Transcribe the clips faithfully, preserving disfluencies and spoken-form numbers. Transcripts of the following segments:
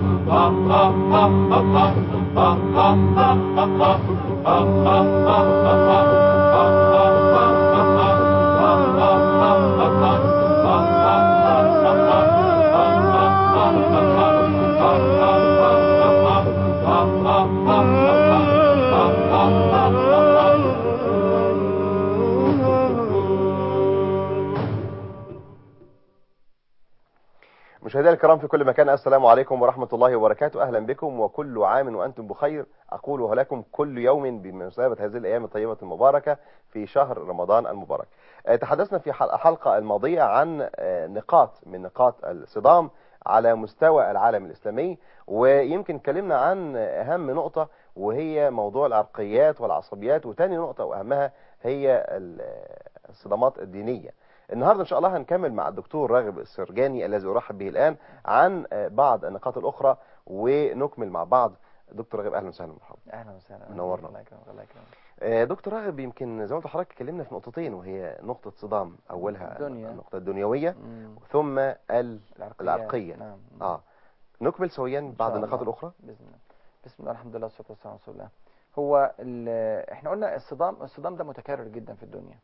مشاهدينا الكرام في كل مكان، السلام عليكم ورحمة الله وبركاته. أهلا بكم وكل عام وأنتم بخير. أقول لكم كل يوم بمناسبة هذه الأيام الطيبة المباركة في شهر رمضان المبارك. تحدثنا في الحلقة الماضية عن نقاط من نقاط الصدام على مستوى العالم الإسلامي، ويمكن اتكلمنا عن أهم نقطة وهي موضوع العرقيات والعصبيات، وتاني نقطة وأهمها هي الصدامات الدينية. النهاردة إن شاء الله هنكمل مع الدكتور راغب السرجاني الذي أرحب به الآن عن بعض النقاط الأخرى ونكمل مع بعض. دكتور راغب أهلا وسهلا مرحبا. أهلا وسهلا. منورنا. الله يكرمك. الله يكرمك. دكتور راغب، يمكن زي ما حضرتك اتكلمنا في نقطتين، وهي نقطة صدام أولها الدنيا. النقطة الدنيوية مم. ثم العرقية. العرقية. نعم. آه نكمل سويا بعض النقاط الأخرى بإذن الله. بسم الله الحمد لله والصلاة والسلام على رسول الله. هو احنا قلنا الصدام الصدام ده متكرر جدا في الدنيا.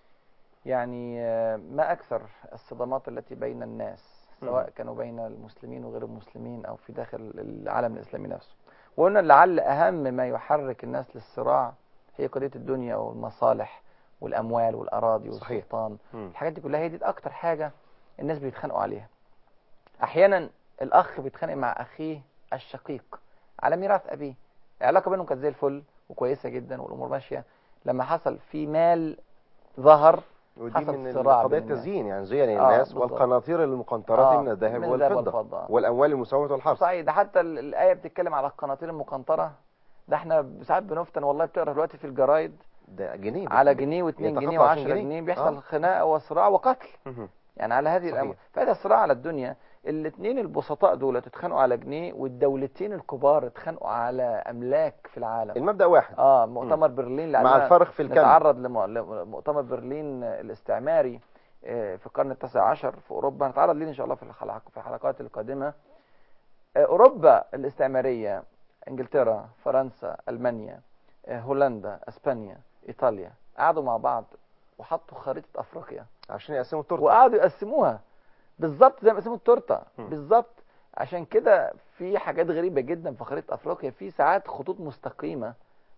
يعني ما أكثر الصدامات التي بين الناس، سواء كانوا بين المسلمين وغير المسلمين أو في داخل العالم الإسلامي نفسه. وقلنا لعل أهم ما يحرك الناس للصراع هي قضية الدنيا والمصالح والأموال والأراضي والسلطان. الحاجات دي كلها هي دي أكتر حاجة الناس بيتخانقوا عليها. أحيانا الأخ بيتخانق مع أخيه الشقيق على ميراث أبيه. العلاقة بينهم كانت زي الفل وكويسة جدا والأمور ماشية، لما حصل في مال ظهر ودي من صراع قضاية التزيين، يعني زين آه الناس بالضبط. والقناطير المقنطرة آه من الذهب من والفضة, والفضة والأموال المسومة والحرث. صحيح. ده حتى الآية بتتكلم على القناطير المقنطرة. ده احنا ساعات بنفتن والله، بتقرا دلوقتي في الجرايد ده جنيه على جنيه واثنين جنيه وعشرة جنيه بيحصل آه. خناقة وصراع وقتل يعني على هذه الأموال. فهذا صراع على الدنيا. الاثنين البسطاء دول اتخانقوا على جنيه، والدولتين الكبار اتخانقوا على أملاك في العالم. المبدأ واحد. اه مؤتمر برلين مع الفرق في الكم. نتعرض لمؤتمر برلين الاستعماري في القرن التاسع عشر في أوروبا، نتعرض ليه إن شاء الله في في الحلقات القادمة. أوروبا الاستعمارية، إنجلترا، فرنسا، ألمانيا، هولندا، أسبانيا، إيطاليا، قعدوا مع بعض وحطوا خريطة أفريقيا عشان يقسموا التورته، وقعدوا يقسموها بالظبط زي ما قسموا التورته بالظبط. عشان كده في حاجات غريبة جدا في خريطة أفريقيا، في ساعات خطوط مستقيمة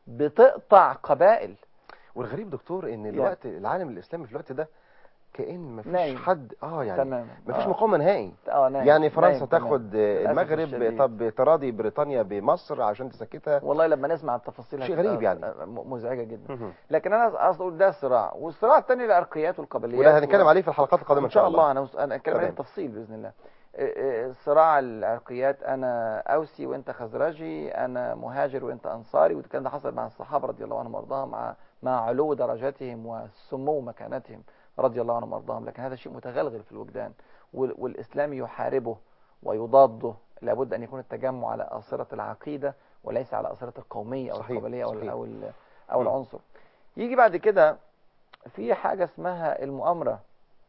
بتقطع قبائل. والغريب دكتور ان الوقت يعني العالم الإسلامي في الوقت ده كأن مفيش نايم. حد اه يعني تمام. مفيش آه. مقاومة نهائي. اه نايم. يعني فرنسا نايم. تاخد المغرب، طب تراضي بريطانيا بمصر عشان تسكتها. والله لما نسمع التفاصيل شيء غريب يعني مزعجة جدا. لكن انا اقول ده صراع، والصراع الثاني العرقيات والقبليات، وده هنتكلم و... عليه في الحلقات القادمة ان شاء الله. انا انا اتكلم عليه بالتفصيل باذن الله. صراع العرقيات، انا اوسي وانت خزرجي، انا مهاجر وانت انصاري، والكلام ده حصل مع الصحابه رضي الله عنهم وارضاهم، مع مع علو درجاتهم وسمو مكانتهم رضي الله عنهم وارضاهم. لكن هذا شيء متغلغل في الوجدان، والاسلام يحاربه ويضاده. لابد ان يكون التجمع على اصله العقيده وليس على اصله القوميه او صحيح. القبليه او صحيح. او او العنصر. يجي بعد كده في حاجه اسمها المؤامره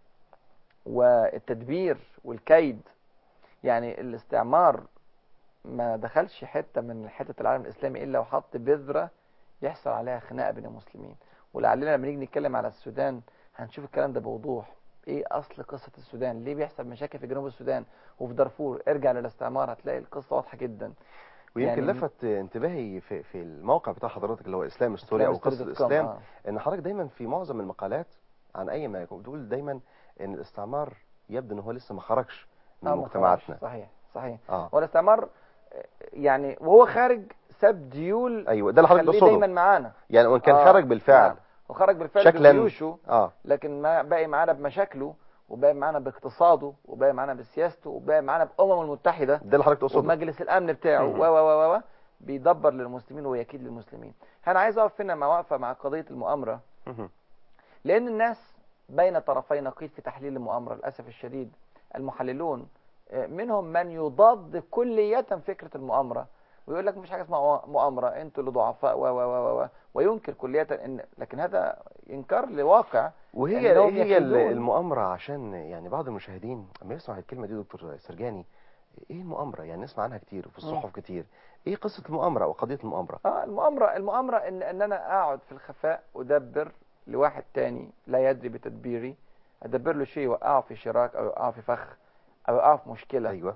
والتدبير والكيد. يعني الاستعمار ما دخلش حته من حته العالم الاسلامي الا وحط بذره يحصل عليها خناقه بين المسلمين. ولعلنا لما نيجي نتكلم على السودان هنشوف الكلام ده بوضوح. ايه اصل قصة السودان؟ ليه بيحصل مشاكل في جنوب السودان وفي دارفور؟ ارجع للاستعمار هتلاقي القصة واضحة جدا. ويمكن يعني لفت انتباهي في في الموقع بتاع حضرتك اللي هو اسلام ستوري او قصة الاسلام آه. ان حضرتك دايما في معظم المقالات عن اي ما يكون بتقول دايما ان الاستعمار يبدو ان هو لسه ما خرجش من آه مجتمعاتنا. صحيح صحيح. آه. والاستعمار يعني وهو خارج ساب ديول. ايوه ده اللي حضرتك تقصده دايما معانا، يعني وان كان آه. خرج بالفعل. نعم. وخرج بالفعل شكلا بجيوشه آه. لكن ما باقي معانا بمشاكله، وباقي معانا باقتصاده، وباقي معانا بسياسته، وباقي معانا بأمم المتحدة. ده اللي حضرتك تقصده. ومجلس الأمن بتاعه و و و بيدبر للمسلمين ويكيد للمسلمين. أنا عايز أقف هنا مع واقفة مع قضية المؤامرة، لأن الناس بين طرفي نقيض في تحليل المؤامرة للأسف الشديد. المحللون منهم من يضاد كلية فكرة المؤامرة ويقول لك مفيش حاجة اسمها مؤامرة، انتوا اللي ضعفاء و و و وينكر كلية إن، لكن هذا إنكار لواقع. وهي هي المؤامرة عشان يعني بعض المشاهدين لما يسمع الكلمة دي دكتور سرجاني ايه المؤامره؟ يعني نسمع عنها كتير وفي مم. الصحف كتير. ايه قصه المؤامره او قضيه المؤامره؟ اه المؤامرة المؤامرة ان ان انا اقعد في الخفاء ادبر لواحد تاني لا يدري بتدبيري، ادبر له شيء يوقعه في شراك او يوقعه في فخ او يوقعه في مشكلة. ايوه.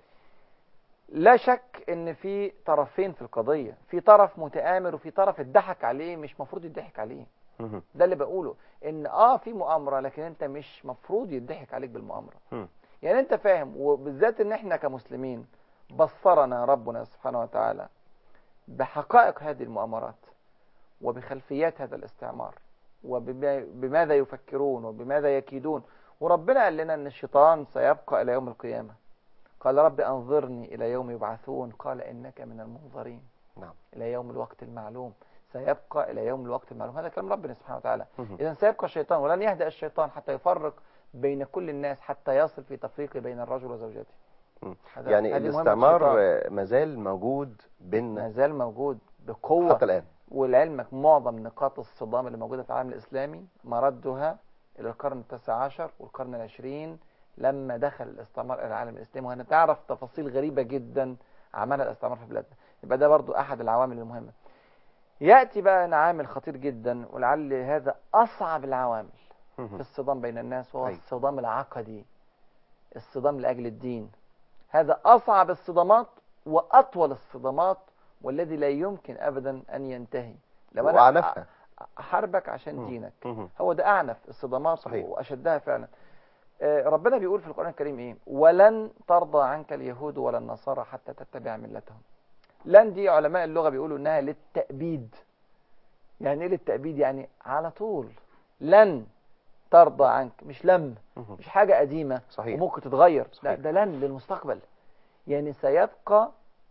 لا شك ان في طرفين في القضية، في طرف متآمر وفي طرف اتضحك عليه مش مفروض يضحك عليه. مهم. ده اللي بقوله، ان اه في مؤامرة لكن انت مش مفروض يضحك عليك بالمؤامرة. مم. يعني انت فاهم، وبالذات ان احنا كمسلمين بصرنا ربنا سبحانه وتعالى بحقائق هذه المؤامرات وبخلفيات هذا الاستعمار وبماذا يفكرون وبماذا يكيدون. وربنا قال لنا ان الشيطان سيبقى الى يوم القيامة. قال رب انظرني الى يوم يبعثون قال انك من المنظرين. نعم. الى يوم الوقت المعلوم، سيبقى الى يوم الوقت المعلوم. هذا كلام ربنا سبحانه وتعالى. مهم. اذا سيبقى الشيطان ولن يهدأ الشيطان حتى يفرق بين كل الناس حتى يصل في تفريق بين الرجل وزوجته. مم. هذا يعني هذه مهمة الاستعمار الشيطان. آه، مازال موجود بيننا ما زال موجود بقوة. حتى الان. ولعلمك معظم نقاط الصدام اللي موجودة في العالم الإسلامي مردها إلى القرن التاسع عشر والقرن العشرين لما دخل الاستعمار إلى العالم الإسلامي. وهنتعرف تفاصيل غريبة جدا عملها الاستعمار في بلادنا. يبقى ده برضو أحد العوامل المهمة. يأتي بقى عامل خطير جدا ولعل هذا أصعب العوامل مهم. في الصدام بين الناس، وهو أيوة. الصدام العقدي، الصدام لأجل الدين. هذا أصعب الصدامات وأطول الصدامات والذي لا يمكن أبدا أن ينتهي. لو أنا وأعنفها. أحاربك عشان مم. دينك، مهم. هو ده أعنف الصدامات. صحيح. وأشدها فعلا. آه، ربنا بيقول في القرآن الكريم إيه؟ ولن ترضى عنك اليهود ولا النصارى حتى تتبع ملتهم. لن دي علماء اللغة بيقولوا إنها للتأبيد. يعني إيه للتأبيد؟ يعني على طول. لن ترضى عنك، مش لم، مهم. مش حاجة قديمة صحيح. وممكن تتغير. لا، صحيح. ده لن للمستقبل. يعني سيبقى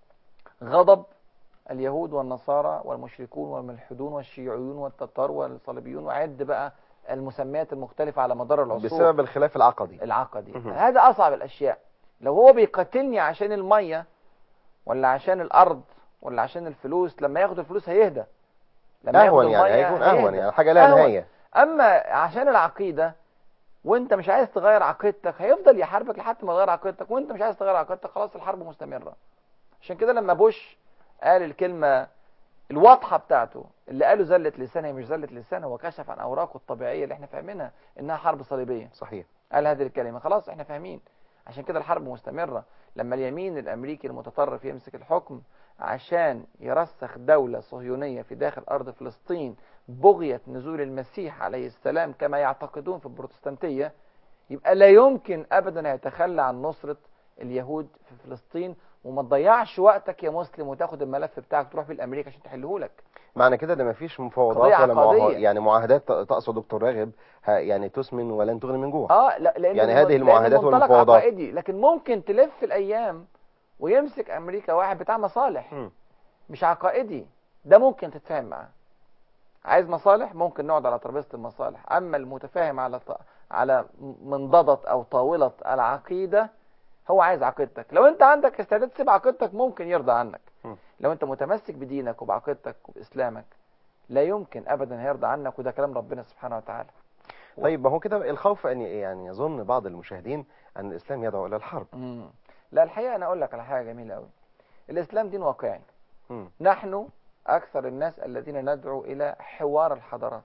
غضب اليهود والنصارى والمشركون والملحدون والشيوعيون والتتار والصليبيون وعد بقى المسميات المختلفة على مدار العصور بسبب الخلاف العقدي. العقدي. مهم. هذا أصعب الأشياء. لو هو بيقاتلني عشان المية ولا عشان الأرض ولا عشان الفلوس، لما ياخد الفلوس هيهدى. لما أهون ياخد يعني، المية هيكون أهون هيهدى. يعني، حاجة لها أهون. نهاية. أما عشان العقيدة وانت مش عايز تغير عقيدتك، هيفضل يحاربك لحد ما تغير عقيدتك، وانت مش عايز تغير عقيدتك، خلاص الحرب مستمرة. عشان كده لما بوش قال الكلمة الواضحة بتاعته اللي قاله زلة لسان، هي مش زلة لسان، هو كشف عن أوراقه الطبيعية اللي احنا فاهمينها إنها حرب صليبية. صحيح. قال هذه الكلمة، خلاص احنا فاهمين. عشان كده الحرب مستمرة. لما اليمين الأمريكي المتطرف يمسك الحكم عشان يرسخ دولة صهيونية في داخل أرض فلسطين بغية نزول المسيح عليه السلام كما يعتقدون في البروتستانتية، يبقى لا يمكن أبدا يتخلى عن نصرة اليهود في فلسطين. وما تضيعش وقتك يا مسلم وتاخد الملف بتاعك تروح في الامريكا عشان تحله لك. معنى كده ان مفيش قضية مفاوضات ولا معاه عقدية. يعني معاهدات ت- تقصد دكتور راغب ه- يعني تسمن ولن تغني من جوع. اه لا، لان يعني الم- هذه لأن المعاهدات المنطلق والمفاوضات. عقائدي. لكن ممكن تلف الايام ويمسك امريكا واحد بتاع مصالح مم. مش عقائدي، ده ممكن تتفاهم معاه. عايز مصالح، ممكن نقعد على ترابيزة المصالح. اما المتفاهم على ط... على منضدة او طاولة العقيدة، هو عايز عقيدتك. لو انت عندك استعداد تسيب عقيدتك ممكن يرضى عنك. مم. لو انت متمسك بدينك وبعقيدتك وباسلامك لا يمكن ابدا هيرضى عنك. وده كلام ربنا سبحانه وتعالى. طيب ما هو كده الخوف ان يعني يظن بعض المشاهدين ان الاسلام يدعو الى الحرب. مم. لا، الحقيقة انا اقول لك على حاجة جميلة قوي. الاسلام دين واقعي. مم. نحن اكثر الناس الذين ندعو الى حوار الحضارات.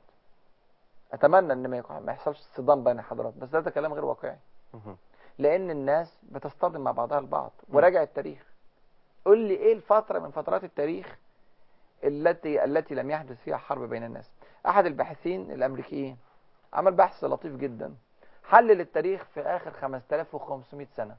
اتمنى ان ما يكون- ما يحصلش صدام بين الحضارات، بس ده كلام غير واقعي. مم. لان الناس بتصطدم مع بعضها البعض. وراجع التاريخ، قول لي ايه الفترة من فترات التاريخ التي التي لم يحدث فيها حرب بين الناس. احد الباحثين الامريكيين عمل بحث لطيف جدا، حلل التاريخ في اخر خمسة آلاف وخمسمائة سنة.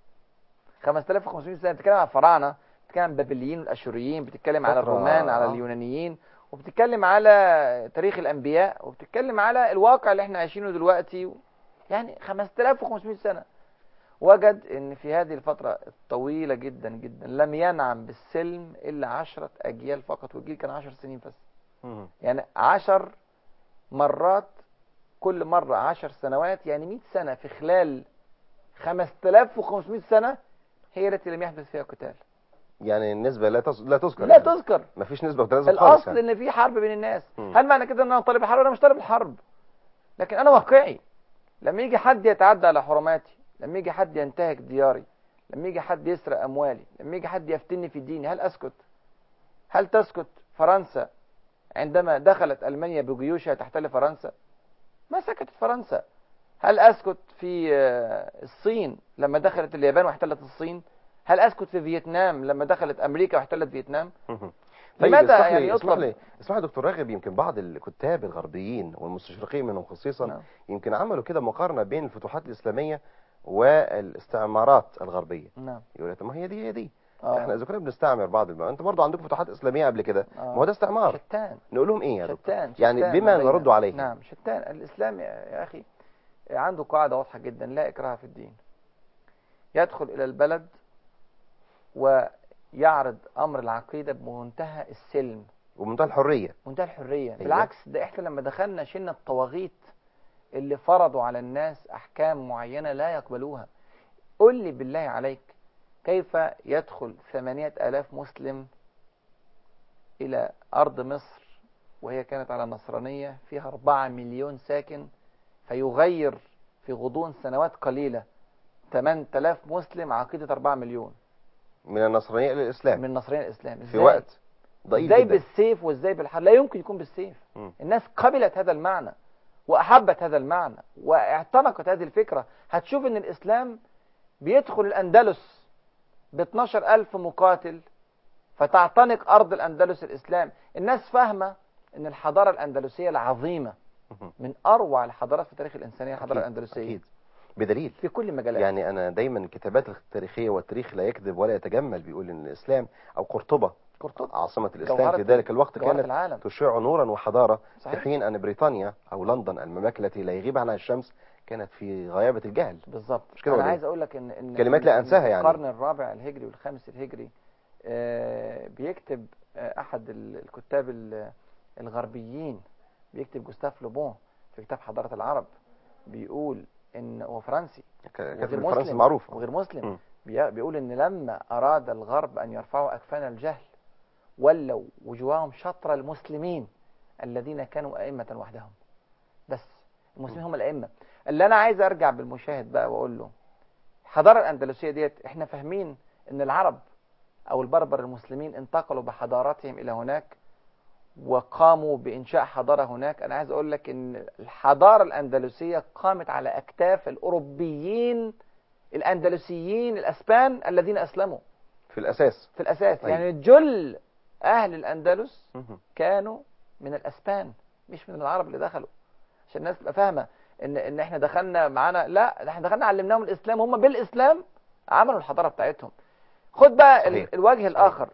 خمسة آلاف وخمسمائة سنة بتتكلم عن الفراعنة، بتتكلم عن البابليين والاشوريين، بتتكلم على فترة، الرومان، على آه. اليونانيين، وبتتكلم على تاريخ الانبياء، وبتتكلم على الواقع اللي احنا عايشينه دلوقتي. يعني خمسة آلاف وخمسمائة سنة. وجد ان في هذه الفترة الطويلة جدا جدا لم ينعم بالسلم الا عشرة اجيال فقط، والجيل كان عشر سنين بس. مم. يعني عشر مرات، كل مرة عشر سنوات، يعني مئة سنة في خلال خمسة آلاف وخمسمائة سنة هي التي لم يحدث فيها قتال. يعني النسبة لا تز... لا تذكر لا يعني. تذكر. مفيش نسبة وتناسب خالص الاصل يعني. ان في حرب بين الناس. مم. هل معنى كده ان انا طالب الحرب؟ انا مش طالب الحرب، لكن انا واقعي. لما يجي حد يتعدى على حرماتي، لما يجي حد ينتهك دياري، لما يجي حد يسرق اموالي، لما يجي حد يفتني في ديني، هل اسكت؟ هل تسكت فرنسا عندما دخلت المانيا بجيوشها تحتل فرنسا؟ ما سكتت فرنسا. هل اسكت في الصين لما دخلت اليابان واحتلت الصين؟ هل اسكت في فيتنام لما دخلت امريكا واحتلت فيتنام؟ طيب لماذا اسمح يعني لي يطلب؟ اسمح لي اسمح لي دكتور راغب، يمكن بعض الكتاب الغربيين والمستشرقين منهم خصيصا نعم. يمكن عملوا كده مقارنه بين الفتوحات الاسلاميه والاستعمارات الغربيه. نعم. يقول لك ما هي دي هي دي آه. احنا اذا كنا بنستعمر بعض الم... انت برضو عندكم فتوحات اسلاميه قبل كده، آه. ما هو ده استعمار. شتان. نقول لهم ايه يا دكتور؟ شتان. يعني شتان بما ما بين- نرد عليهم. نعم شتان. الإسلام يا أخي عنده قاعدة واضحة جدا: لا إكراه في الدين. يدخل إلى البلد ويعرض أمر العقيدة بمنتهى السلم ومنتهى الحريه. منتهى الحرية. أيوة. بالعكس، ده إحنا لما دخلنا شلنا الطواغيت اللي فرضوا على الناس أحكام معينة لا يقبلوها. قل لي بالله عليك، كيف يدخل ثمانية آلاف مسلم إلى أرض مصر وهي كانت على النصرانية فيها أربعة مليون ساكن، فيغير في غضون سنوات قليلة ثمانية آلاف مسلم عقيدة أربعة مليون من النصرانيه الى الاسلام من النصرانية الإسلام؟ في إزاي؟ وقت ضئيل إزاي جدا. بالسيف وإزاي بالحرب؟ لا يمكن يكون بالسيف. م. الناس قبلت هذا المعنى وأحبت هذا المعنى واعتنقت هذه الفكرة. هتشوف إن الإسلام بيدخل الأندلس ب اثناشر ألف مقاتل فتعتنق أرض الأندلس الإسلام. الناس فاهمة إن الحضارة الأندلسية العظيمة من أروع الحضارات في تاريخ الإنسانية، الحضارة الأندلسية أكيد. بدليل في كل مجالات. يعني أنا دايما الكتابات التاريخية والتاريخ لا يكذب ولا يتجمل بيقول إن الإسلام أو قرطبة قرطبة عاصمة الإسلام في ذلك الوقت كانت العالم. تشع نورا وحضارة، صحيح. في حين أن بريطانيا أو لندن المملكة التي لا يغيب عنها الشمس كانت في غيابة الجهل. بالظبط. مش كده أنا ولا عايز إيه؟ أقول لك إن إن كلمات لا إن أنساها في يعني. القرن الرابع الهجري والخامس الهجري آه، بيكتب آه، أحد الكتاب ال- الغربيين، بيكتب جوستاف لوبون في كتاب حضارة العرب، بيقول إن هو فرنسي كاتب وغير الفرنسي مسلم معروف. وغير مسلم م. بي- بيقول إن لما أراد الغرب أن يرفعوا أكفان الجهل ولوا وجوههم شطر المسلمين الذين كانوا أئمة وحدهم. بس المسلمين هم الأئمة. اللي أنا عايز أرجع بالمشاهد بقى وأقول له الحضارة الأندلسية ديت إحنا فاهمين إن العرب أو البربر المسلمين انتقلوا بحضاراتهم إلى هناك وقاموا بإنشاء حضارة هناك. أنا عايز أقول لك إن الحضارة الأندلسية قامت على أكتاف الأوروبيين الأندلسيين الأسبان الذين أسلموا في الأساس. في الأساس. أيوة. يعني جل أهل الأندلس م. كانوا من الأسبان مش من العرب اللي دخلوا، عشان الناس تبقى فاهمة إن إن إحنا دخلنا معانا. لا، ده إحنا دخلنا علمناهم الإسلام، هم بالإسلام عملوا الحضارة بتاعتهم. خد بقى صحيح. ال- الوجه صحيح. الآخر.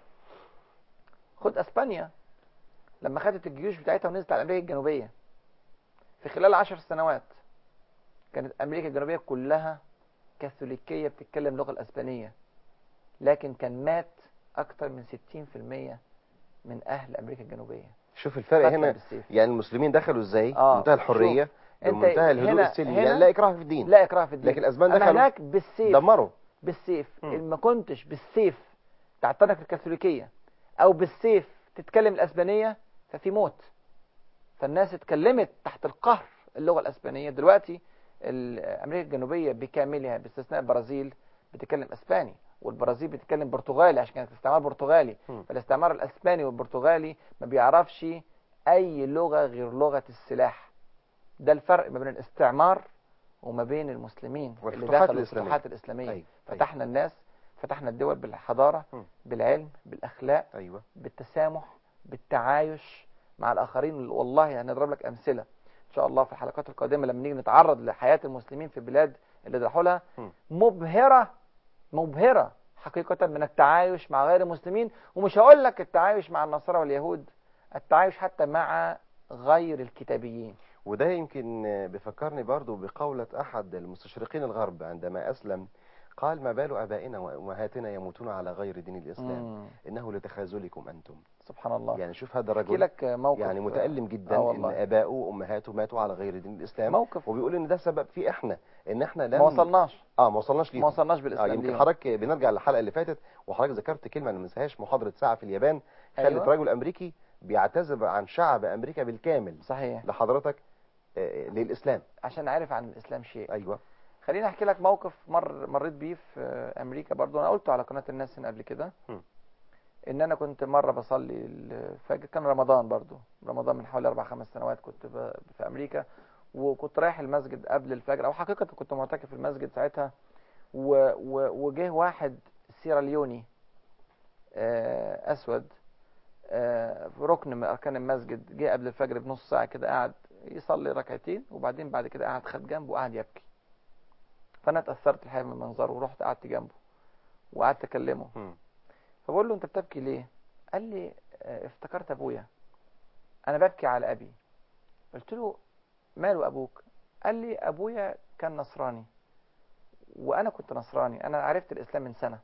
خد أسبانيا لما خدت الجيوش بتاعتها ونزلت على أمريكا الجنوبية في خلال عشر سنوات، كانت أمريكا الجنوبية كلها كاثوليكية بتتكلم اللغة الأسبانية، لكن كان مات أكتر من ستين في المية من أهل أمريكا الجنوبية. شوف الفرق قتلا هنا، بالسيف. يعني المسلمين دخلوا ازاي آه، بمنتهى الحرية شوف، أنت بمنتهى الهدوء هنا- السلمي، هنا يعني لا إكراه في الدين. لا إكراه في الدين. لكن الأسبان أما دخلوا هناك بالسيف. دمروا. بالسيف. مم. إن ما كنتش بالسيف تعتنق الكاثوليكية أو بالسيف تتكلم الأسبانية ففي موت. فالناس اتكلمت تحت القهر اللغة الأسبانية. دلوقتي ال- أمريكا الجنوبية بكاملها باستثناء البرازيل بتتكلم أسباني، والبرازيل بتتكلم برتغالي عشان كانت استعمار برتغالي. مم. فالاستعمار الأسباني والبرتغالي ما بيعرفش أي لغة غير لغة السلاح. ده الفرق ما بين الاستعمار وما بين المسلمين اللي والفتوحات دخلوا الإسلامية. الفتوحات الإسلامية. أيوة. فتحنا الناس، فتحنا الدول بالحضارة، مم. بالعلم، بالأخلاق، أيوة. بالتسامح، بالتعايش مع الآخرين. والله هنضرب لك أمثلة إن شاء الله في الحلقات القادمة لما نيجي نتعرض لحياة المسلمين في البلاد اللي راحوا لها، مم. مبهرة مبهرة حقيقة من التعايش مع غير المسلمين. ومش هقول لك التعايش مع النصارى واليهود، التعايش حتى مع غير الكتابيين. وده يمكن بيفكرني برضو بقولة أحد المستشرقين الغرب عندما أسلم، قال: ما بال آبائنا وأمهاتنا يموتون على غير دين الإسلام، مم. إنه لتخاذلكم أنتم. سبحان الله. يعني شوف هذا احكي الرجل لك موقف يعني متألم جدا آه إن والله. آباؤه وأمهاته ماتوا على غير دين الإسلام، موقف وبيقول إن ده سبب في إحنا إن إحنا لم ما وصلناش آه ما وصلناش ليهم. ما وصلناش آه بالإسلام يمكن ليهم. حضرتك بنرجع للحلقة اللي فاتت وحضرتك ذكرت كلمة أنا ما انساهاش، محاضرة ساعة في اليابان خلت أيوة. رجل أمريكي بيعتذر عن شعب أمريكا بالكامل صحيح. لحضرتك آه للإسلام. عشان عارف عن الإسلام شيء. أيوة. خليني احكي لك موقف مر مريت بيه في امريكا برضو، انا قلته على قناه الناس هنا قبل كده. م. ان انا كنت مره بصلي الفجر، كان رمضان برضو، رمضان من حوالي اربع خمس سنوات، كنت ب- في امريكا، وكنت رايح المسجد قبل الفجر، او حقيقه كنت معتكف في المسجد ساعتها، و- و- وجه واحد سيراليوني آه، اسود، آه، في ركن من اركان المسجد، جه قبل الفجر بنص ساعه كده، قاعد يصلي ركعتين، وبعدين بعد كده قاعد خد جنبه وقعد يبكي. فانا اتاثرت الحقيقه من منظره، ورحت قعدت جنبه وقعدت اكلمه. م. فبقول له انت بتبكي ليه؟ قال لي آه، افتكرت ابويا، انا ببكي على ابي. قلت له ماله ابوك؟ قال لي ابويا كان نصراني وانا كنت نصراني، انا عرفت الاسلام من سنه،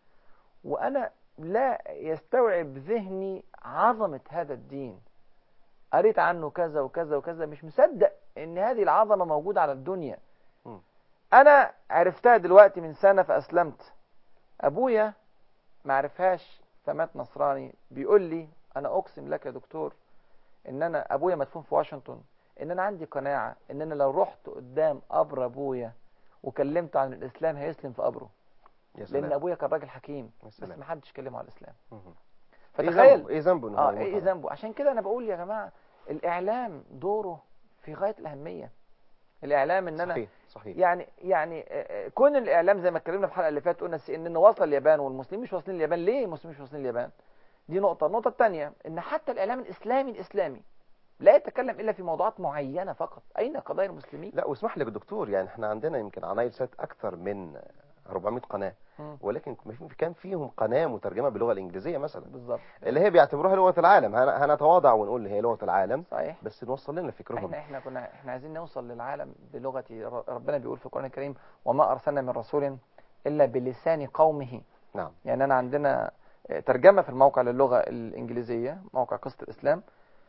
وانا لا يستوعب ذهني عظمه هذا الدين، قريت عنه كذا وكذا وكذا، مش مصدق ان هذه العظمه موجوده على الدنيا. م. انا عرفتها دلوقتي من سنه فاسلمت، ابويا ما عرفهاش فمات نصراني. بيقول لي انا اقسم لك يا دكتور ان انا ابويا مدفون في واشنطن، ان انا عندي قناعه ان انا لو رحت قدام قبر ابويا وكلمته عن الاسلام هيسلم في قبره، يا سلام. لان ابويا كان راجل حكيم، يا بس سلام. ما حدش كلمه على الاسلام. م. ايه فتخيل ذنبه؟ ايه ذنبه ان هو اه يموت ايه على- ذنبه. عشان كده انا بقول يا جماعه الاعلام دوره في غايه الاهميه. الاعلام ان انا صحيح صحيح. يعني يعني آه، آه، كون الاعلام زي ما اتكلمنا في الحلقه اللي فاتت، قلنا سي ان ان وصل اليابان والمسلمين مش واصلين اليابان. ليه المسلمين مش واصلين اليابان؟ دي نقطه. النقطه الثانيه ان حتى الاعلام الاسلامي الاسلامي لا يتكلم الا في موضوعات معينه فقط. اين قضايا المسلمين؟ لا واسمح لي يا دكتور، يعني احنا عندنا يمكن على نايل سات اكثر من أربعمائة قناه، مم. ولكن كان فيهم قناه مترجمه باللغه الانجليزيه مثلا، بالظبط. اللي هي بيعتبروها لغه العالم. هن- هنتواضع ونقول هي لغه العالم، صحيح. بس نوصل لنا فكرهم. احنا احنا كنا احنا عايزين نوصل للعالم بلغه ر- ربنا بيقول في القران الكريم وما ارسلنا من رسول الا بلسان قومه. نعم. يعني انا عندنا ترجمه في الموقع للغه الانجليزيه، موقع قصه الاسلام،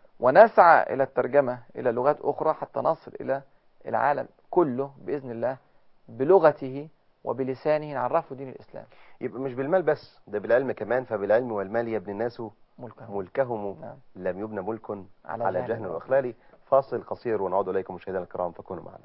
ونسعى الى الترجمه الى لغات اخرى حتى نصل الى العالم كله باذن الله بلغته وبلسانه نعرفه دين الاسلام. يبقى مش بالمال بس، ده بالعلم كمان. فبالعلم والمال يبني الناس ملكه. ملكهم، نعم. لم يبنى ملك على على جهل جهل وإخلال. واخلال. فاصل قصير ونعود اليكم مشاهدينا الكرام، فكونوا معنا.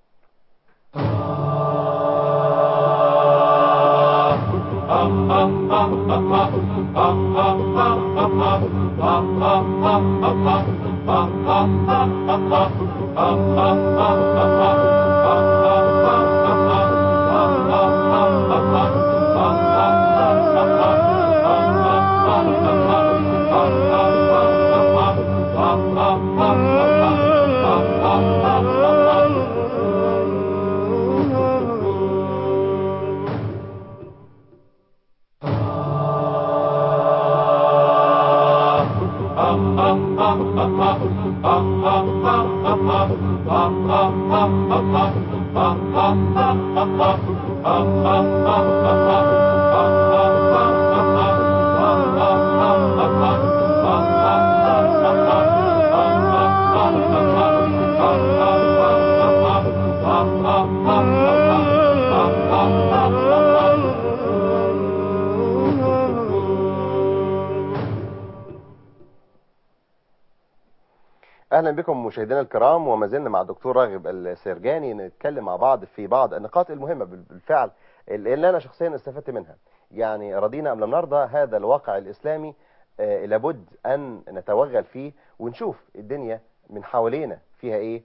اهلا بكم مشاهدينا الكرام، وما زلنا مع الدكتور راغب السرجاني نتكلم مع بعض في بعض النقاط المهمه بالفعل اللي انا شخصيا استفدت منها. يعني رضينا ام لم نرضى، هذا الواقع الاسلامي آه لابد ان نتوغل فيه ونشوف الدنيا من حوالينا فيها ايه،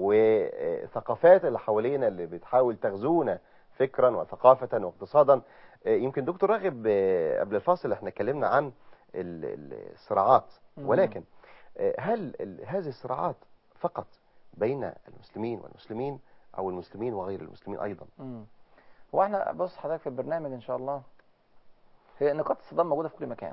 وثقافات اللي حوالينا اللي بتحاول تغزونا فكرا وثقافه واقتصادا. آه يمكن دكتور راغب آه قبل الفاصل احنا اتكلمنا عن الصراعات، ولكن هل هذه الصراعات فقط بين المسلمين والمسلمين او المسلمين وغير المسلمين ايضا؟ امم هو احنا بص حضرتك في البرنامج ان شاء الله هي نقاط الصدام موجوده في كل مكان،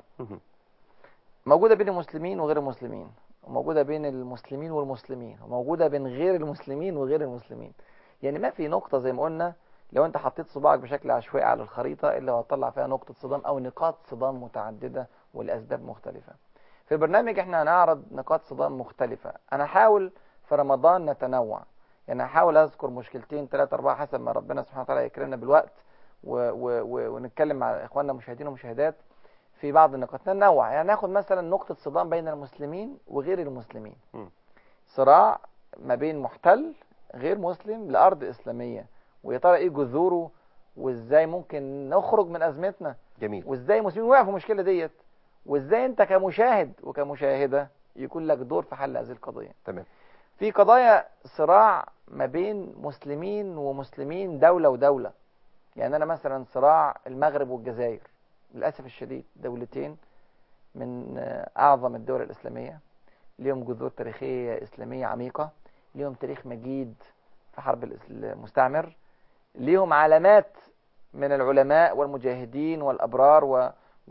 موجوده بين المسلمين وغير المسلمين، وموجوده بين المسلمين والمسلمين، وموجوده بين غير المسلمين وغير المسلمين. يعني ما في نقطه زي ما قلنا لو انت حطيت صباعك بشكل عشوائي على الخريطه الا هتطلع فيها نقطه صدام او نقاط صدام متعدده والاسباب مختلفه. في البرنامج احنا هنعرض نقاط صدام مختلفة. انا هحاول في رمضان نتنوع، يعني هحاول اذكر مشكلتين ثلاثة اربعة حسب ما ربنا سبحانه وتعالى يكرمنا بالوقت، و و و ونتكلم مع اخواننا المشاهدين والمشاهدات في بعض النقاط. ننوع، يعني ناخد مثلا نقطة صدام بين المسلمين وغير المسلمين، صراع ما بين محتل غير مسلم لأرض إسلامية، ويا ترى ايه جذوره، وازاي ممكن نخرج من ازمتنا، جميل. وازاي المسلمين وقعوا في المشكله ديت، وازاي انت كمشاهد وكمشاهده يكون لك دور في حل هذه القضيه. تمام. في قضايا صراع ما بين مسلمين ومسلمين، دوله ودوله. يعني انا مثلا صراع المغرب والجزائر، للاسف الشديد دولتين من اعظم الدول الاسلاميه، ليهم جذور تاريخيه اسلاميه عميقه، ليهم تاريخ مجيد في حرب المستعمر، ليهم علامات من العلماء والمجاهدين والابرار و...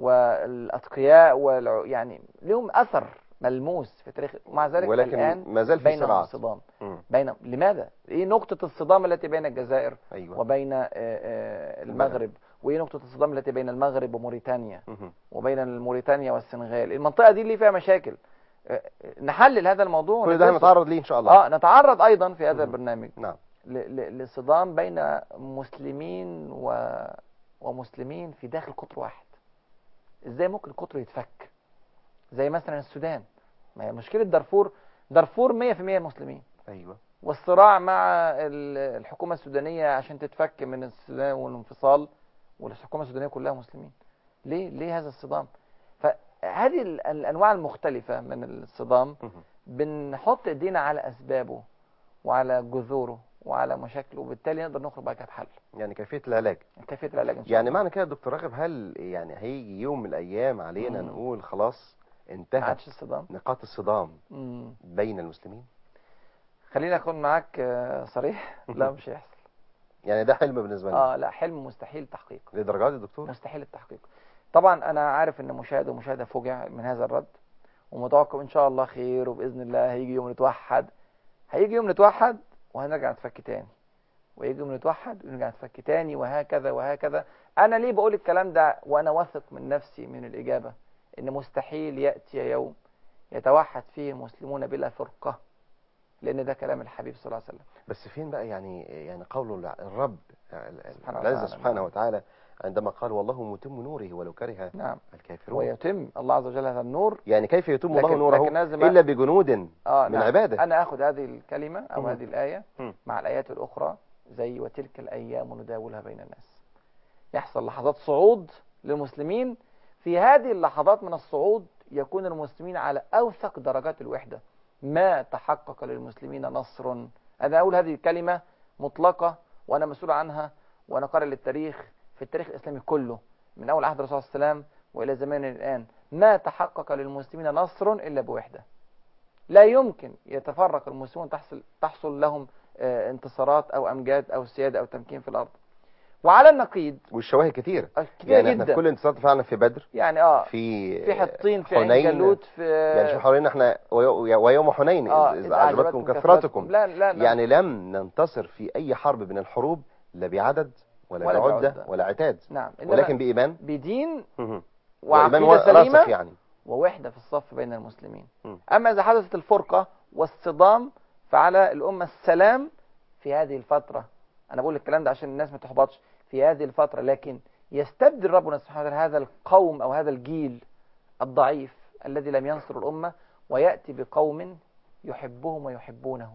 والاتقياء والع... يعني ليهم اثر ملموس في التاريخ، ومع ذلك ولكن الان ما زال في بينهم صراعات. صدام. مم. بين لماذا؟ ايه نقطه الصدام التي بين الجزائر أيوة. وبين آه، آه، المغرب، وايه نقطه الصدام التي بين المغرب وموريتانيا، مم. وبين موريتانيا والسنغال؟ المنطقه دي اللي فيها مشاكل. آه، نحلل هذا الموضوع كل ده وندرسه. هنتعرض ليه إن شاء الله. اه نتعرض ايضا في هذا مم. البرنامج نعم. ل- ل- لصدام بين مسلمين و... ومسلمين في داخل قطر واحد. ازاي ممكن القطر يتفك؟ زي مثلا السودان، ما هي مشكلة دارفور، دارفور مية في المية مسلمين، أيوة. والصراع مع ال- الحكومة السودانية عشان تتفك من السودان والانفصال، والحكومة السودانية كلها مسلمين. ليه ليه هذا الصدام؟ فهذه ال- الأنواع المختلفة من الصدام مم. بنحط ايدينا على أسبابه وعلى جذوره وعلى مشاكله، وبالتالي نقدر نخرج بقى بحل. يعني كيفية العلاج. كيفية العلاج إن شاء يعني الله. معنى كده يا دكتور راغب، هل يعني هيجي يوم من الأيام علينا مم. نقول خلاص ما انتهت عادش الصدام. نقاط الصدام مم. بين المسلمين؟ خليني أكون معاك آه، صريح. لا مش هيحصل. يعني ده حلم بالنسبة لنا اه لا، حلم مستحيل تحقيقه. للدرجة دي يا دكتور؟ مستحيل التحقيق. طبعا أنا عارف إن مشاهد ومشاهدة فوجع من هذا الرد، ومتوقع إن شاء الله خير، وبإذن الله هيجي يوم نتوحد، هيجي يوم نتوحد وهنرجع نتفك تاني، ويجي يوم نتوحد ونرجع نتفك تاني، وهكذا وهكذا. أنا ليه بقول الكلام ده وأنا واثق من نفسي من الإجابة؟ إن مستحيل يأتي يوم يتوحد فيه المسلمون بلا فرقة، لأن ده كلام الحبيب صلى الله عليه وسلم. بس فين بقى يعني يعني قول الرب سبحانه العز وتعالى. سبحانه نعم. وتعالى عندما قال والله متم نوره ولو كره نعم. الكافرون. ويتم الله عز وجل هذا النور. يعني كيف يتم الله لكن نوره لكن لازم إلا بجنود آه من نعم. عباده؟ أنا أخذ هذه الكلمة أو مم. هذه الآية مم. مع الآيات الأخرى، زي وتلك الأيام نداولها بين الناس. يحصل لحظات صعود للمسلمين، في هذه اللحظات من الصعود يكون المسلمين على أوثق درجات الوحدة. ما تحقق للمسلمين نصر، أنا أقول هذه الكلمة مطلقة وأنا مسؤول عنها، وأنا قارئ للتاريخ في التاريخ الإسلامي كله من أول عهد الرسول صلى الله عليه وسلم وإلى زمان الآن، ما تحقق للمسلمين نصر إلا بوحدة. لا يمكن يتفرق المسلمون تحصل تحصل لهم آه، انتصارات أو أمجاد أو سيادة أو تمكين في الأرض. وعلى النقيض والشواهد كتير. كتير يعني احنا جدا. في كل انتصارات فعلا في بدر، يعني اه في في حطين، في عين حنين، جالوت، في يعني شوف حوالينا احنا وي- ويوم حنين اه إذ إذ أعجبتكم كثرتكم. لا لا لا يعني لم ننتصر في أي حرب من الحروب لا بعدد ولا, ولا بعدة بعدة. ولا عتاد، نعم. ولكن بإيمان بدين مهم. وعقيدة وإيمان سليمة راسخ يعني. ووحدة في الصف بين المسلمين. مم. أما إذا حدثت الفرقة والصدام فعلى الأمة السلام في هذه الفترة. أنا بقول الكلام ده عشان الناس ما تحبطش في هذه الفترة، لكن يستبدل ربنا سبحانه وتعالى هذا القوم أو هذا الجيل الضعيف الذي لم ينصر الأمة، ويأتي بقوم يحبهم ويحبونه،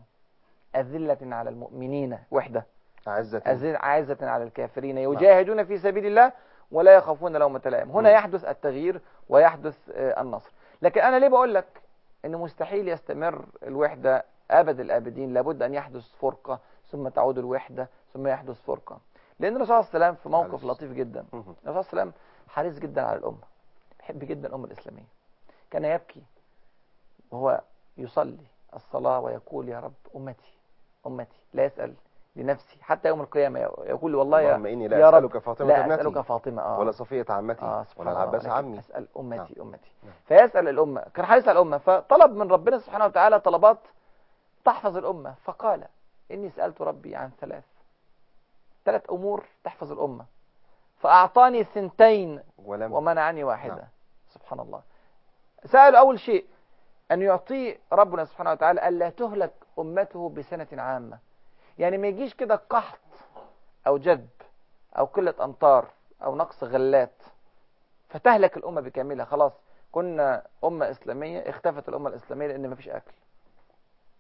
أذلة على المؤمنين، وحدة، عزة أذل عازة على الكافرين، يجاهدون في سبيل الله ولا يخافون لومة لائم. هنا يحدث التغيير ويحدث آه، النصر. لكن أنا ليه بقول لك إن مستحيل يستمر الوحدة أبد الآبدين؟ لابد أن يحدث فرقة ثم تعود الوحدة ثم يحدث فرقة. لأن الرسول صلى الله عليه وسلم في موقف معلش. لطيف جدا. مهم. الرسول صلى الله عليه وسلم حريص جدا على الأمة، بيحب جدا الأمة الإسلامية. كان يبكي وهو يصلي الصلاة ويقول يا رب أمتي أمتي، لا يسأل لنفسي حتى يوم القيامة، يقول والله يا, اللهم إني لا يا رب أسألك فاطمة لا ابنتي أسألك فاطمة آه. ولا صفية عمتي آه ولا الله، العباس لكن عمي، أسأل أمتي نعم. أمتي نعم. فيسأل الأمة. كان حريص على الأمة، فطلب من ربنا سبحانه وتعالى طلبات تحفظ الأمة، فقال إني سألت ربي عن ثلاث ثلاث أمور تحفظ الأمة، فأعطاني ثنتين ولم ومنعني واحدة. نعم. سبحان الله. سأل أول شيء أن يعطيه ربنا سبحانه وتعالى ألا تهلك أمته بسنة عامة، يعني ما يجيش كده قحط أو جدب أو قلة أمطار أو نقص غلات فتهلك الأمة بكاملها. خلاص كنا أمة إسلامية اختفت الأمة الإسلامية لأن ما فيش أكل.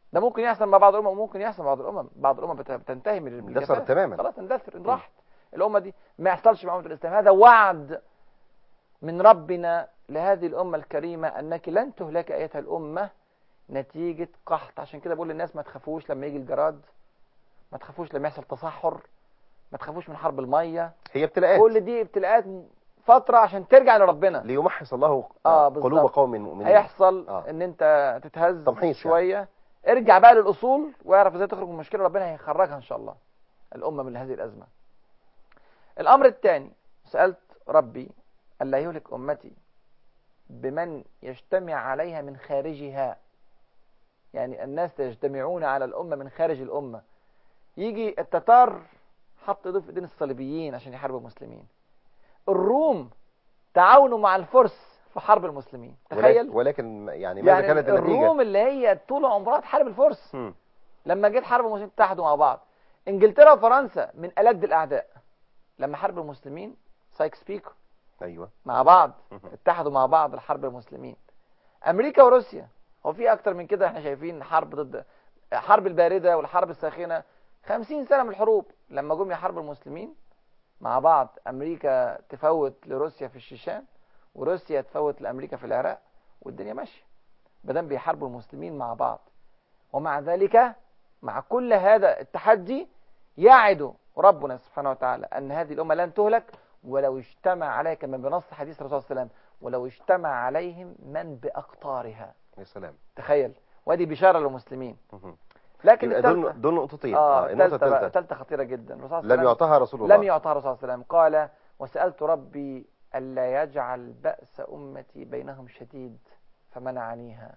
ده ممكن يحصل مع بعض الامم وممكن يحصل مع بعض الامم. بعض الامم بت- بتنتهي من اندثرت الجفاف تماما. خلاص، اندثر، ان راحت الامه دي. ما يحصلش مع امه الاسلام. هذا وعد من ربنا لهذه الامه الكريمه انك لن تهلك ايتها الامه نتيجه قحط. عشان كده بقول للناس ما تخافوش لما يجي الجراد، ما تخافوش لما يحصل تصحر، ما تخافوش من حرب الميه. هي ابتلاءات، كل دي ابتلاءات فتره عشان ترجع لربنا. ليمحص الله اه قلوب بالظبط. قوم مؤمنين. هيحصل آه. ان انت تتهز تمحيص شويه يعني. ارجع بقى للاصول واعرف ازاي تخرج من المشكله، ربنا هيخرجها ان شاء الله الامه من هذه الازمه. الامر الثاني، سالت ربي الا يهلك امتي بمن يجتمع عليها من خارجها. يعني الناس يجتمعون على الامه من خارج الامه. يجي التتار حط ايده في ايدين الصليبيين عشان يحاربوا المسلمين. الروم تعاونوا مع الفرس في حرب المسلمين. تخيل. ولكن يعني ماذا يعني كانت النتيجة؟ الروم اللي هي طول عمرها تحارب الفرس، م. لما جت حرب المسلمين اتحدوا مع بعض. انجلترا وفرنسا من ألد الاعداء، لما حاربوا المسلمين سايكس بيكو ايوه مع بعض م. اتحدوا مع بعض لحرب المسلمين. امريكا وروسيا، هو في اكتر من كده؟ احنا شايفين حرب ضد حرب الباردة والحرب الساخنة، خمسين سنة من الحروب. لما جم يحاربوا المسلمين مع بعض، امريكا تفوت لروسيا في الشيشان وروسيا تفوت لامريكا في العراق، والدنيا ماشيه بدل بيحاربوا المسلمين مع بعض. ومع ذلك مع كل هذا التحدي يعد ربنا سبحانه وتعالى ان هذه الامه لن تهلك ولو اجتمع عليها، كما بنص حديث الرسول صلى الله عليه وسلم، ولو اجتمع عليهم من باقطارها. يا سلام. تخيل. وادي بشاره للمسلمين. م. لكن يبقى الثالثه، دول دول نقطتين. اه النقطة الثالثه بقى، الثالثة الثالثه خطيره جدا. الرسول صلى الله عليه لم وسلم يعطاها رسول الله. لم يعطاها الرسول صلى الله عليه وسلم. قال: وسألت ربي ألا يجعل بأس أمتي بينهم شديد فمنعنيها.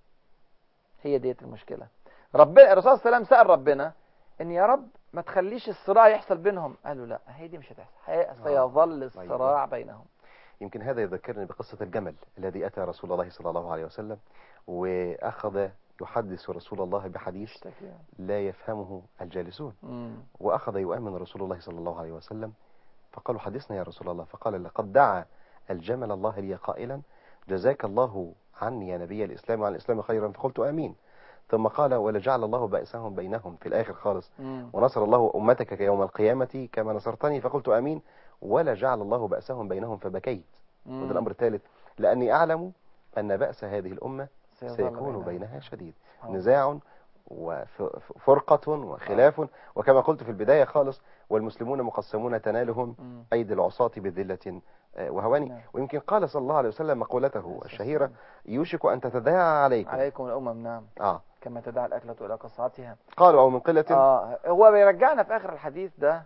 هي ديت المشكلة. ربنا الرسول صلى الله عليه وسلم سأل ربنا ان يا رب ما تخليش الصراع يحصل بينهم. قالوا لا، هي دي مش هتحصل، سيظل الصراع بينهم. يمكن هذا يذكرني بقصة الجمل الذي أتى رسول الله صلى الله عليه وسلم وأخذ يحدث رسول الله بحديث لا يفهمه الجالسون. مم. وأخذ يؤمن رسول الله صلى الله عليه وسلم، فقالوا: حدثنا يا رسول الله. فقال: لقد دعا الجمل الله لي قائلا: جزاك الله عني يا نبي الإسلام وعن الإسلام خيرا. فقلت آمين. ثم قال: ولجعل الله بأسهم بينهم في الآخر خالص. مم. ونصر الله أمتك يوم القيامة كما نصرتني. فقلت آمين. ولجعل الله بأسهم بينهم فبكيت. وده الأمر الثالث، لأني أعلم أن بأس هذه الأمة سيكون بينها شديد، نزاع وفرقة وخلاف. وكما قلت في البداية خالص: والمسلمون مقسمون تنالهم أيدي العصاة بذلة وهوان. ويمكن قال صلى الله عليه وسلم مقولته الشهيرة: يوشك أن تتداعى عليكم عليكم الأمم. نعم. آه. كما تدعى الأكلة إلى قصعتها. قالوا: أو من قلة. آه. هو بيرجعنا في آخر الحديث ده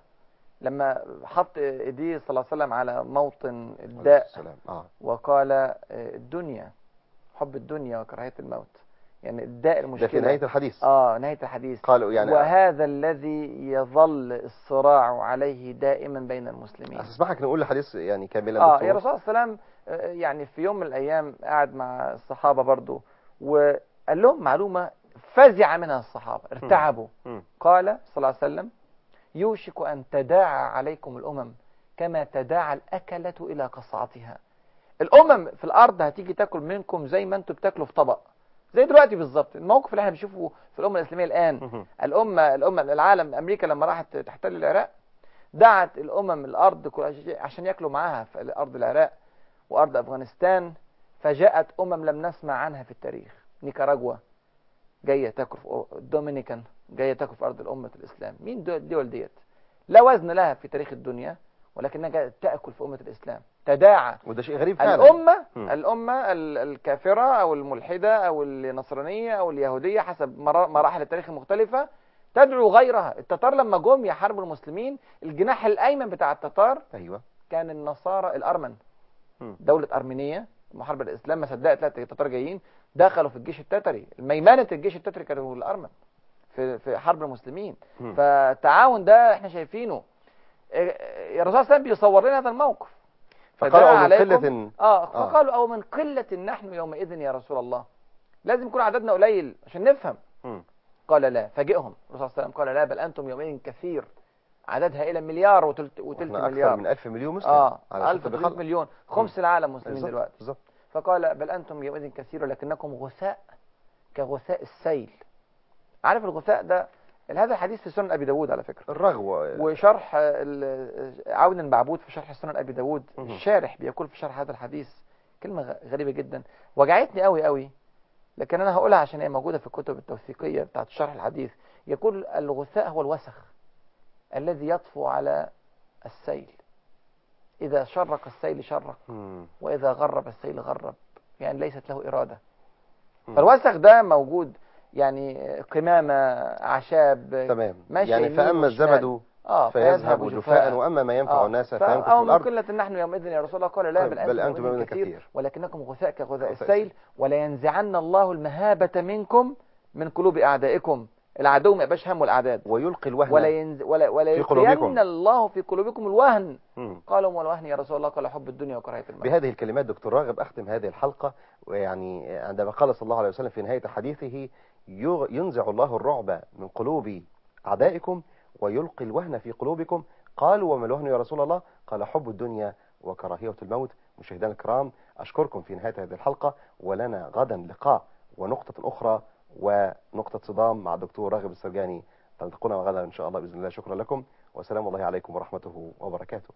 لما حط ايديه صلى الله عليه وسلم على موطن الداء آه. وقال: الدنيا، حب الدنيا وكراهية الموت. يعني الداء المشكلة. ده في نهاية الحديث. اه نهاية الحديث. قالوا يعني وهذا الذي يظل الصراع عليه دائما بين المسلمين. أسمحك نقول الحديث يعني كاملا. اه يا رسول الله صلى الله عليه وسلم يعني في يوم من الأيام قاعد مع الصحابة برضو وقال لهم معلومة فزع منها الصحابة، ارتعبوا. م. م. قال صلى الله عليه وسلم: يوشك أن تداعى عليكم الأمم كما تداعى الأكلة إلى قصعتها. الأمم في الأرض هتيجي تاكل منكم زي ما انتم بتاكلوا في طبق، زي دلوقتي بالظبط. الموقف اللي احنا بنشوفه في الأمة الإسلامية الآن. الأمة الأمة العالم، أمريكا لما راحت تحتل العراق دعت الأمم الأرض عشان ياكلوا معاها في أرض العراق وأرض أفغانستان. فجاءت أمم لم نسمع عنها في التاريخ. نيكاراغوا جاية تاكل في الدومينيكان، جاية تاكل في أرض الأمة الإسلام. مين الدول ديت؟ لا وزن لها في تاريخ الدنيا، ولكنها جاية تأكل في أمة الإسلام. تداعى. وده شيء غريب فعلا. الأمة م. الأمة الكافرة أو الملحدة أو النصرانية أو اليهودية حسب مراحل التاريخ المختلفة تدعو غيرها. التتار لما جم يحاربوا المسلمين، الجناح الأيمن بتاع التتار أيوة. كان النصارى الأرمن. م. دولة أرمينية محاربة الإسلام ما صدقت لا التتار جايين، دخلوا في الجيش التتري. الميمنة الجيش التتري كانوا الأرمن في في حرب المسلمين. م. فالتعاون ده احنا شايفينه. الرسول صلى الله عليه وسلم بيصور لنا هذا الموقف. فقالوا: أو من قلة. اه فقالوا: أو من قلة نحن يومئذ يا رسول الله. لازم يكون عددنا قليل عشان نفهم. م. قال لا. فاجئهم الرسول صلى الله عليه وسلم قال: لا، بل أنتم يومئذ كثير، عددها إلى مليار وتلت, وتلت مليار، أكثر من ألف مليون مسلم. اه ألف مليون، خمس العالم مسلمين دلوقتي. بالظبط. فقال: بل أنتم يومئذ كثير لكنكم غثاء كغثاء السيل. عارف الغثاء ده، هذا الحديث في سنن ابي داود على فكره، الرغوة. وشرح ال- عون المعبود في شرح سنن ابي داود، مهم. الشارح بيقول في شرح هذا الحديث كلمه غ- غريبه جدا وجعتني قوي قوي، لكن انا هقولها عشان هي موجوده في الكتب التوثيقيه بتاعت شرح الحديث. يقول الغثاء هو الوسخ الذي يطفو على السيل، اذا شرق السيل شرق، مم. واذا غرب السيل غرب، يعني ليست له اراده. مم. فالوسخ ده موجود، يعني قمامة، أعشاب، تمام. ماشي يعني يمين فأما وشمال. الزبد اه فيذهب جفاء وأما ما ينفع آه. الناس ف- فيمكث في أو من الأرض. قلة نحن يومئذ يا رسول الله، قال لا، بل بل أنتم أنتم يومئذ يومئذ كثير كثير. ولكنكم غثاء كغثاء غثاء السيل، ولينزعن الله المهابة منكم من قلوب أعدائكم. العدو ما يبقاش همه الأعداد. ويلقي الوهن ولا ينز... ولا ولا في قلوبكم. يلقين الله في قلوبكم الوهن. مم. قالوا وما الوهن يا رسول الله؟ قال حب الدنيا وكراهية الموت. بهذه الكلمات دكتور راغب أختم هذه الحلقة، ويعني عندما قال صلى الله عليه وسلم في نهاية حديثه يغ- ينزع الله الرعب من قلوب أعدائكم ويلقي الوهن في قلوبكم. قالوا وما الوهن يا رسول الله؟ قال حب الدنيا وكراهية الموت. مشاهدينا الكرام، أشكركم في نهاية هذه الحلقة، ولنا غدا لقاء ونقطة أخرى ونقطة صدام مع الدكتور راغب السرجاني. تلتقونا غدا إن شاء الله بإذن الله. شكرا لكم وسلام الله عليكم ورحمته وبركاته.